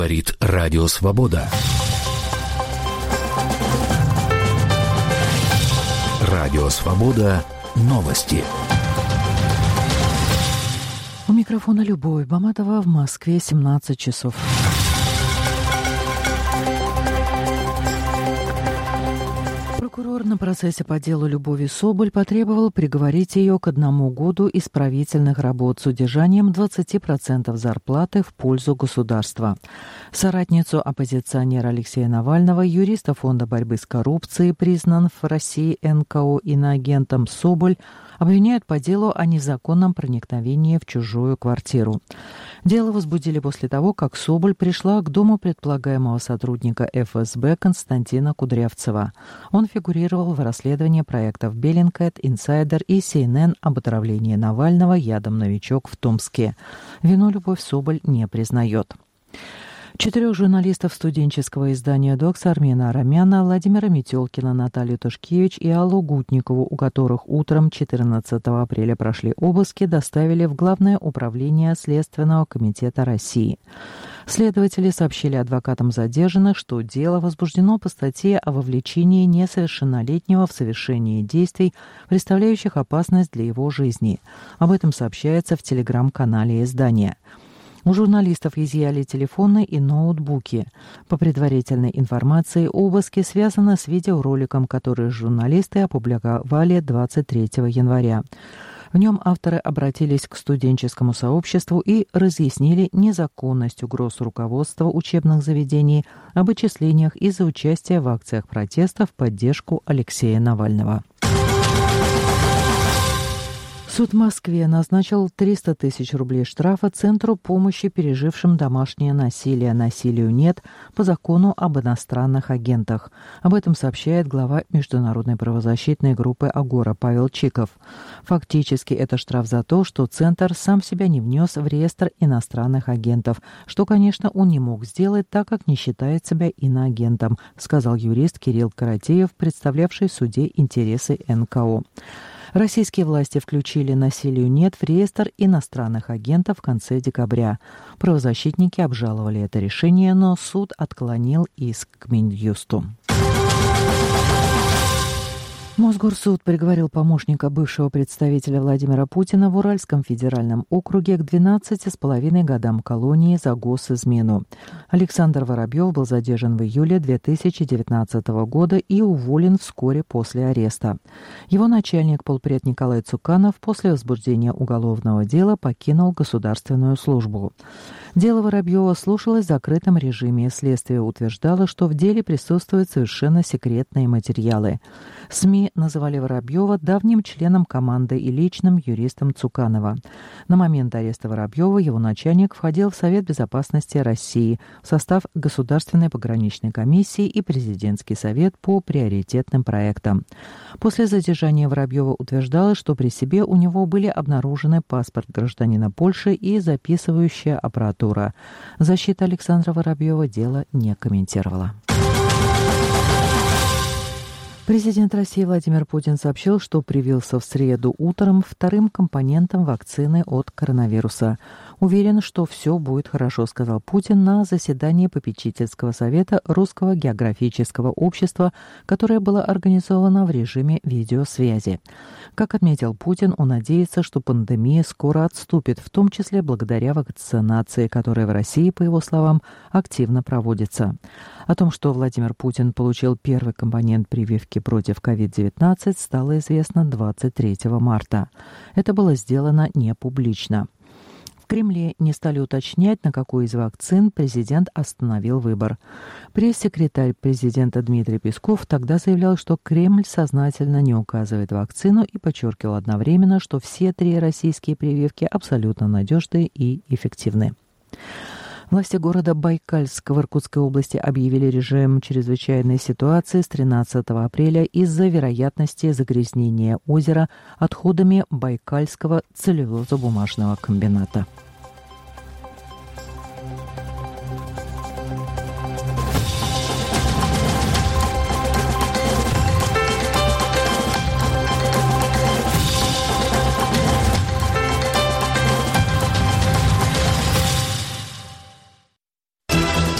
Говорит Радио Свобода. Радио Свобода. Новости. У микрофона Любовь Баматова. В Москве 17 часов. Прокурор на процессе по делу Любови Соболь потребовал приговорить ее к 1 году исправительных работ с удержанием 20% зарплаты в пользу государства. Соратницу оппозиционера Алексея Навального, юриста Фонда борьбы с коррупцией, признан в России НКО иноагентом, Соболь обвиняют по делу о незаконном проникновении в чужую квартиру. Дело возбудили после того, как Соболь пришла к дому предполагаемого сотрудника ФСБ Константина Кудрявцева. Он фигурировал в расследовании проектов Bellingcat, Insider и CNN об отравлении Навального ядом «Новичок» в Томске. Вину Любовь Соболь не признает. 4 журналистов студенческого издания «Докс» Армена Арамяна, Владимира Метелкина, Наталью Ташкевич и Аллу Гутникову, у которых утром 14 апреля прошли обыски, доставили в Главное управление Следственного комитета России. Следователи сообщили адвокатам задержанных, что дело возбуждено по статье о вовлечении несовершеннолетнего в совершение действий, представляющих опасность для его жизни. Об этом сообщается в телеграм-канале издания. У журналистов изъяли телефоны и ноутбуки. По предварительной информации, обыски связаны с видеороликом, который журналисты опубликовали 23 января. В нем авторы обратились к студенческому сообществу и разъяснили незаконность угроз руководства учебных заведений об отчислениях из-за участия в акциях протеста в поддержку Алексея Навального. Суд в Москве назначил 300 тысяч рублей штрафа Центру помощи пережившим домашнее насилие. Насилию нет по закону об иностранных агентах. Об этом сообщает глава международной правозащитной группы «Агора» Павел Чиков. Фактически это штраф за то, что Центр сам себя не внес в реестр иностранных агентов, что, конечно, он не мог сделать, так как не считает себя иноагентом, сказал юрист Кирилл Каратеев, представлявший в суде интересы НКО. Российские власти включили «Насилию нет» в реестр иностранных агентов в конце декабря. Правозащитники обжаловали это решение, но суд отклонил иск к Минюсту. Мосгорсуд приговорил помощника бывшего представителя Владимира Путина в Уральском федеральном округе к 12,5 годам колонии за госизмену. Александр Воробьев был задержан в июле 2019 года и уволен вскоре после ареста. Его начальник, полпред Николай Цуканов, после возбуждения уголовного дела покинул государственную службу. Дело Воробьева слушалось в закрытом режиме. Следствие утверждало, что в деле присутствуют совершенно секретные материалы. СМИ называли Воробьева давним членом команды и личным юристом Цуканова. На момент ареста Воробьева его начальник входил в Совет безопасности России, в состав Государственной пограничной комиссии и Президентский совет по приоритетным проектам. После задержания Воробьева утверждалось, что при себе у него были обнаружены паспорт гражданина Польши и записывающая аппаратура. Защита Александра Воробьева дело не комментировала. Президент России Владимир Путин сообщил, что привился в среду утром вторым компонентом вакцины от коронавируса. «Уверен, что все будет хорошо», — сказал Путин на заседании попечительского совета Русского географического общества, которое было организовано в режиме видеосвязи. Как отметил Путин, он надеется, что пандемия скоро отступит, в том числе благодаря вакцинации, которая в России, по его словам, активно проводится. О том, что Владимир Путин получил первый компонент прививки против COVID-19, стало известно 23 марта. Это было сделано не публично. В Кремле не стали уточнять, на какую из вакцин президент остановил выбор. Пресс-секретарь президента Дмитрий Песков тогда заявлял, что Кремль сознательно не указывает вакцину и подчеркивал одновременно, что все 3 российские прививки абсолютно надежны и эффективны. Власти города Байкальск в Иркутской области объявили режим чрезвычайной ситуации с 13 апреля из-за вероятности загрязнения озера отходами Байкальского целлюлозо-бумажного комбината.